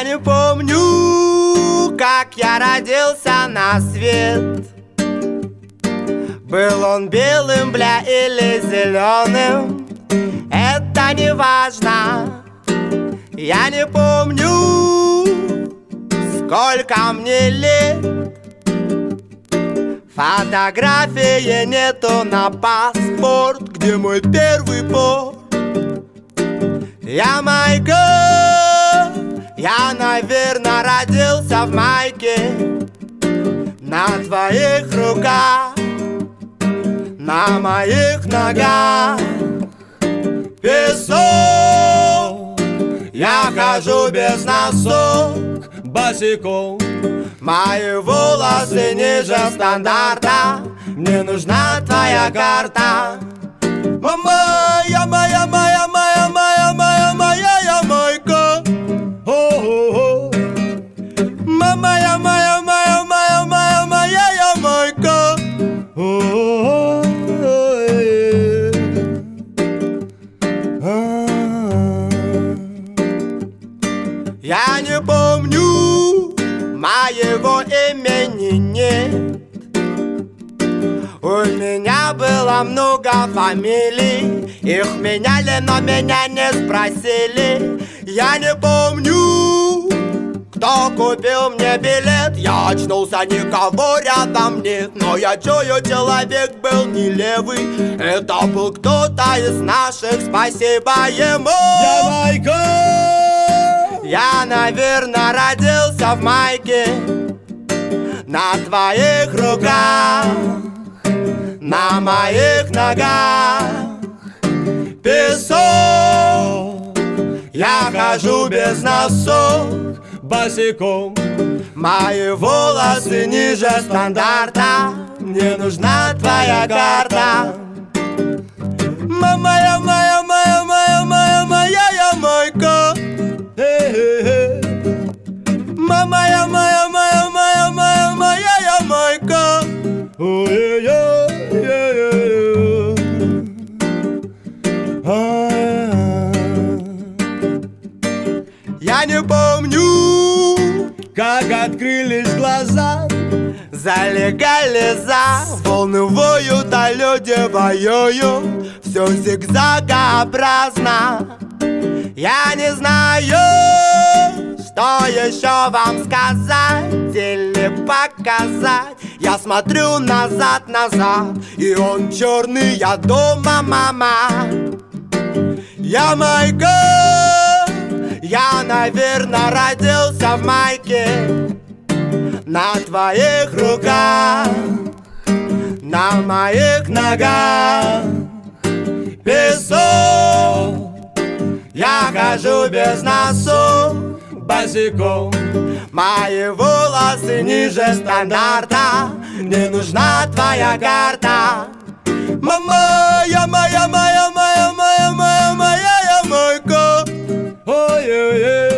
Я не помню, как я родился на свет. Был он белым, бля, или зеленым, это не важно. Я не помню, сколько мне лет. Фотографии нету на паспорт, где мой первый порт. Я Майкл, я, наверное, родился в майке. На твоих руках, на моих ногах песок. Я хожу без носок, босиком. Мои волосы ниже стандарта, мне нужна твоя карта. Моя, моя, моя, моя, моя, моя, моя, я Майка. Моя, моя, моя, моя, моя, моя, я Майка. Я не помню, моего имени нет. У меня было много фамилий, их меняли, но меня не спросили. Я не помню, кто купил мне билет. Я очнулся, никого рядом нет, но я чую, человек был не левый. Это был кто-то из наших, спасибо ему. Я Майкл! Я, наверное, родился в майке. На твоих руках, на моих ногах песок. Я хожу без носок, босиком. мои волосы ниже стандарта, мне нужна твоя карта. Моя, моя, моя, моя, моя, моя, я Майка. Моя, моя, моя, моя, моя, моя, я Майка. Я не помню, как открылись глаза, за легализа. Волны воют, а люди воюют, все зигзагообразно. Я не знаю, что еще вам сказать или показать. Я смотрю назад, и он черный, я дома, мама. Я Майкл, я, наверное, родился в майке. На твоих руках, на моих ногах песок. Я хожу без носок, босиком. мои волосы ниже стандарта, мне нужна твоя карта. Моя, моя, моя, моя, моя, моя, моя, я Майка. Ой-ой-ой.